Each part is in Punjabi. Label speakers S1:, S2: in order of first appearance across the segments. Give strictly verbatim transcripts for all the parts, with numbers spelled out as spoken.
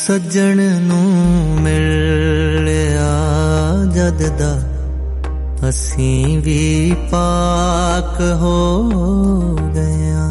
S1: ਸੱਜਣ ਨੂੰ ਮਿਲਿਆ ਜਦ ਦਾ ਅਸੀਂ ਵੀ ਪਾਕ ਹੋ ਗਏ।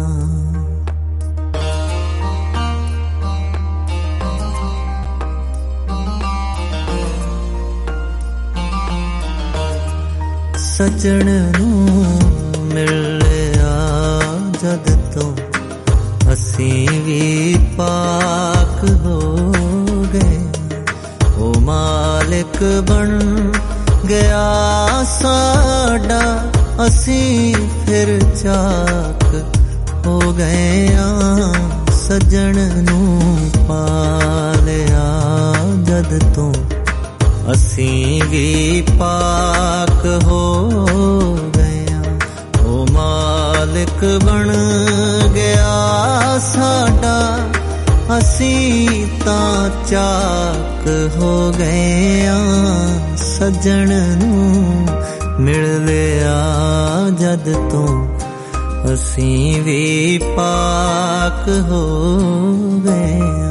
S1: ਸੱਜਣ ਨੂੰ ਮਿਲਿਆ ਜਦ ਤੋਂ ਅਸੀਂ ਵੀ ਪਾਕ ਹੋ ਗਏ। ਉਹ ਮਾਲਿਕ ਬਣ ਗਿਆ ਸਾਡਾ, ਅਸੀਂ ਫਿਰ ਚਾਕ ਹੋ ਗਏ ਆਂ। ਸੱਜਣ ਨੂੰ ਪਾਲਿਆ ਜਦ ਤੋਂ ਅਸੀਂ ਵੀ ਪਾਕ ਹੋ ਗਏ ਆਂ। ਉਹ ਮਾਲਿਕ ਬਣ ਗਿਆ ਸਾਡਾ, ਅਸੀਂ ਤਾਂ ਚਾਕ ਹੋ ਗਏ ਆਂ। ਸੱਜਣ ਨੂੰ ਮਿਲ ਲਿਆ ਜਦ ਤੋਂ ਅਸੀਂ ਵੀ ਪਾਕ ਹੋ ਗਏ ਆਂ।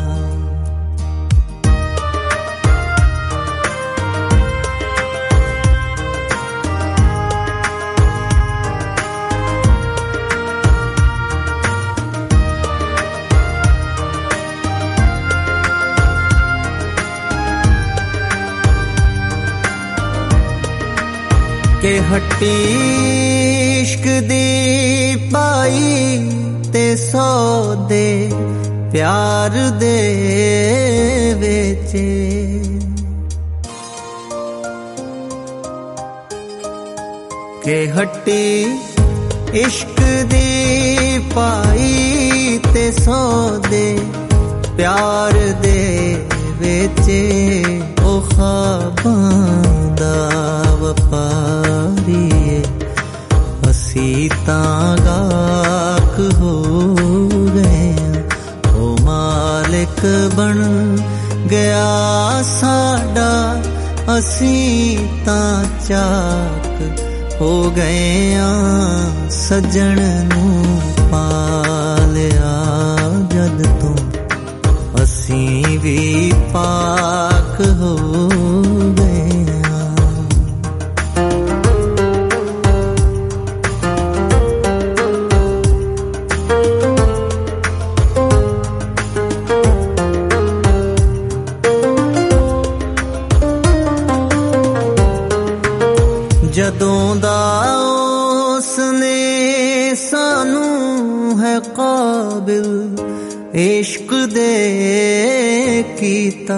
S1: ਕਿ ਹੱਟੀ ਇਸ਼ਕ ਦੀ ਪਾਈ ਤੇ ਸੌਦੇ ਪਿਆਰ ਦੇ ਵੇਚੇ। ਕਿ ਹੱਟੀ ਇਸ਼ਕ ਦੀ ਪਾਈ ਤੇ ਸੌਦੇ ਪਿਆਰ ਦੇ ਵੇਚੇ। ਉਹ ਖ਼ਾਬਾਂ ਦਾ ਵਪਾਰੀਏ, ਅਸੀਂ ਤਾਂ ਗਾਹਕ ਹੋ ਗਏ। ਉਹ ਮਾਲਿਕ ਬਣ ਗਿਆ ਸਾਡਾ, ਅਸੀਂ ਤਾਂ ਚਾਕ ਹੋ ਗਏ ਆਂ। ਸੱਜਣ ਨੂੰ ਪਾਲਿਆ ਜਦ ਤੋਂ ਅਸੀਂ ਵੀ ਪਾਕ ਹੋ ਗਏ। ਜਦੋਂ ਦਾ ਉਸਨੇ ਸਾਨੂੰ ਹੈ ਕਾਬਿਲ ਇਸ਼ਕ ਦੇ ਕੀਤਾ।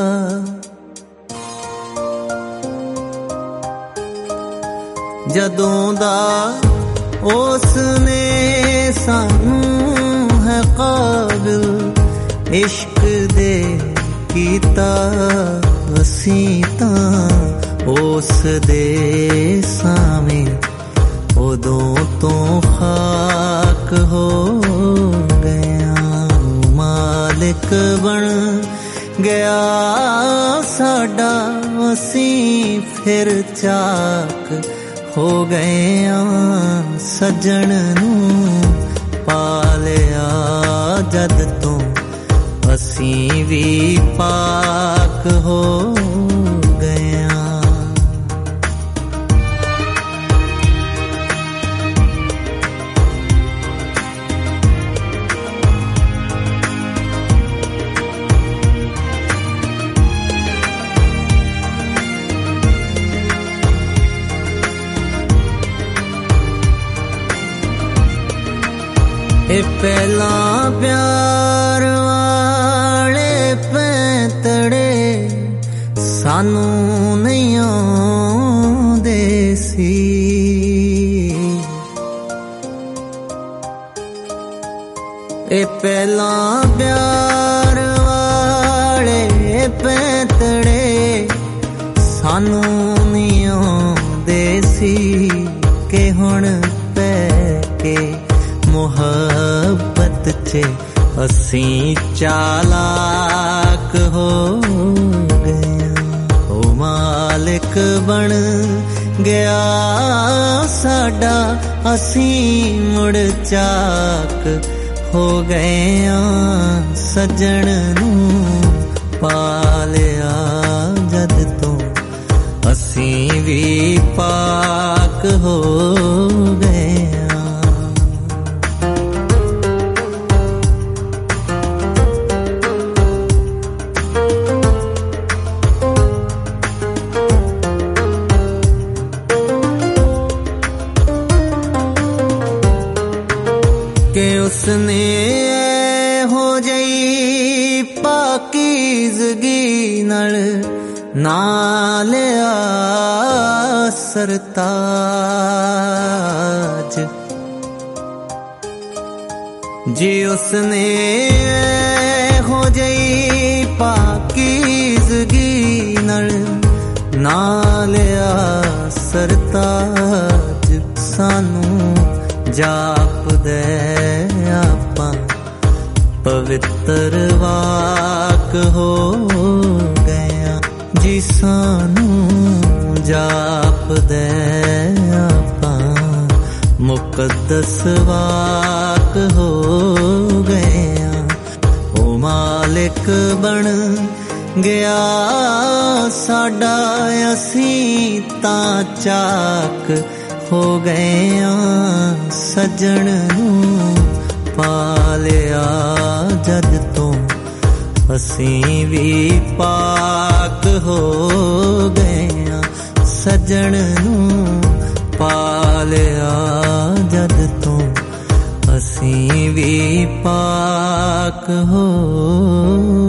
S1: ਜਦੋਂ ਦਾ ਉਸਨੇ ਸਾਨੂੰ ਹੈ ਕਾਬਿਲ ਇਸ਼ਕ ਦੇ ਕੀਤਾ। ਅਸੀਂ ਤਾਂ ਉਸ ਦੇ ਸਾਵੇਂ ਉਦੋਂ ਤੋਂ ਖਾਕ ਹੋ ਗਇਆ। ਮਾਲਿਕ ਬਣ ਗਿਆ ਸਾਡਾ, ਅਸੀਂ ਫਿਰ ਚਾਕ ਹੋ ਗਏ ਆਂ। ਸੱਜਣ ਨੂੰ ਪਾਲਿਆ ਜਦ ਤੋਂ ਅਸੀਂ ਵੀ ਪਾਕ ਹੋ ਗਏ ਆਂ। ਇਹ ਪਹਿਲਾਂ ਪਿਆਰ ਵਾਲੇ ਪੈਂਤੜੇ ਸਾਨੂੰ ਨਹੀਂ ਆਉਂਦੇ ਸੀ। ਇਹ ਪਹਿਲਾਂ ਪਿਆਰ ਵਾਲੇ ਪੈਂਤੜੇ ਸਾਨੂੰ ਨਹੀਂ ਆਉਂਦੇ ਸੀ। ਕਿ ਹੁਣ ਪੈ ਕੇ ਮੁਹੱਬਤ 'ਚ ਅਸੀਂ ਚਾਲਾਕ ਹੋ ਗਏ। ਉਹ ਮਾਲਿਕ ਬਣ ਗਿਆ ਸਾਡਾ, ਅਸੀਂ ਮੁੜ ਚਾਕ ਹੋ ਗਏ ਆਂ ਸੱਜਣ ਨੂੰ ਪਾਲਿਆ ਜਦ ਤੋਂ ਅਸੀਂ ਵੀ ਪਾਕ ਹੋ ਗਏ ਆਂ। ਕਿ ਉਸਨੇ ਹੋ ਜਈ ਪਾਕੀਜ਼ਗੀ ਨਾਲ ਨਾ ਲਿਆ ਸਰਤਾਜ, ਜੀ ਉਸਨੇ ਹੋ ਜਈ ਪਾਕੀਜ਼ਗੀ ਨਾਲ ਨਾ ਲਿਆ ਸਰਤਾਜ, ਸਾਨੂੰ ਜਾਪਦੇ ਆਪਾਂ ਪਵਿੱਤਰ ਵਾਕ ਹੋ ਗਏ, ਜੀ ਸਾਨੂੰ ਜਾਪਦੇ ਆਪਾਂ ਮੁਕੱਦਸ ਵਾਕ ਹੋ ਗਏ। ਉਹ ਮਾਲਿਕ ਬਣ ਗਿਆ ਸਾਡਾ, ਅਸੀਂ ਤਾਂ ਚਾਕ ਹੋ ਗਏ ਆਂ ਸੱਜਣ ਨੂੰ ਪਾਲਿਆ ਜਦ ਤੋਂ ਅਸੀਂ ਵੀ ਪਾਕ ਹੋ ਗਏ ਆਂ। ਸੱਜਣ ਨੂੰ ਪਾਲਿਆ ਜਦ ਤੋਂ ਅਸੀਂ ਵੀ ਪਾਕ ਹੋ